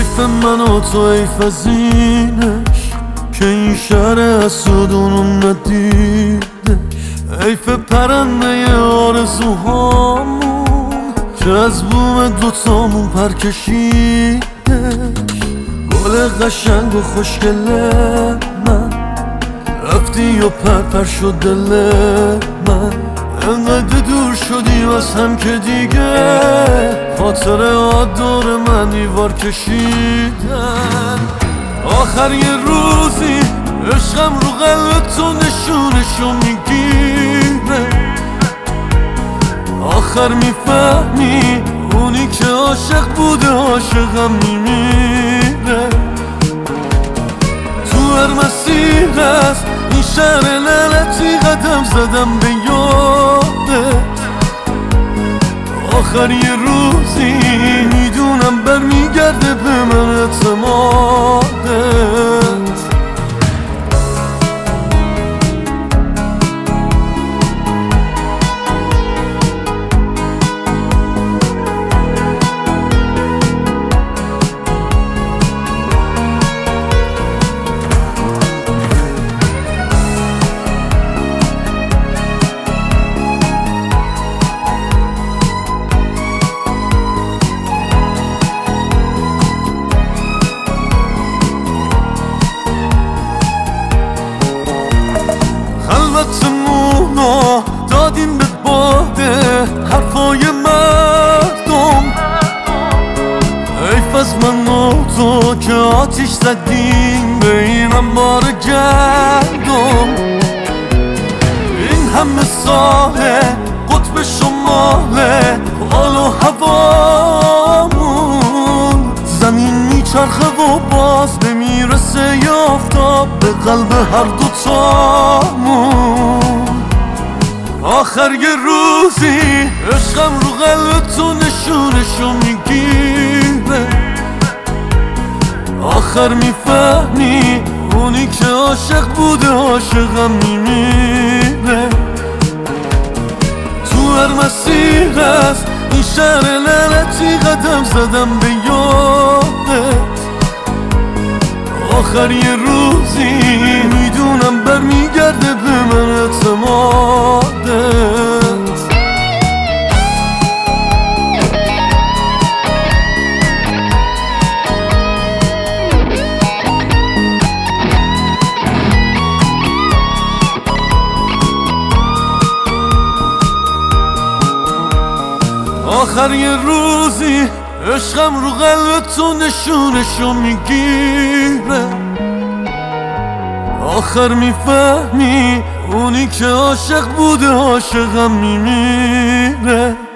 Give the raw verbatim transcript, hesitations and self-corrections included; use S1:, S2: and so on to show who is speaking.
S1: حیف من و تو، حیف از اینش که این شهر حسودونو ندیدش. حیف پرنده آرزوهامون که از بوم دوتامون پر کشیدش. گل قشنگ و خوشگل من رفتی و پر پر شد دل من. انقدر دور شدیم از هم که دیگه خاطره ها دور من دیوار کشیدن. آخر یه روزی عشقم رو قلب تو نشونشو میگیره. آخر میفهمی اونی که عاشق بوده عاشقم میمیره. تو هر مسیر از این شهر لعنتی قدم زدم به یادت. آخر یه روزی میدونم برمیگرده به من اعتمادت. خلوتمونو دادیم به باده حرفای مردم. حیف از من و تو که آتیش زدیم به این انبار گندم. این همه ساله قطب شماله حال و هوامون. زمین میچرخه و باز نمیرسه یا آفتاب به قلب هر دوتامون. آخر یه روزی عشقم رو قلب تو نشونشو میگیره. آخر میفهمی اونی که عاشق بوده عاشقم میمیره. تو هر مسیر از این شهر لعنتی قدم زدم به یادت. آخر یه روزی میدونم برمیگرده به من اعتمادت. آخر یه روزی عشقم رو قلب تو نشونشو میگیره. آخر میفهمی اونی که عاشق بوده عاشقم میمیره.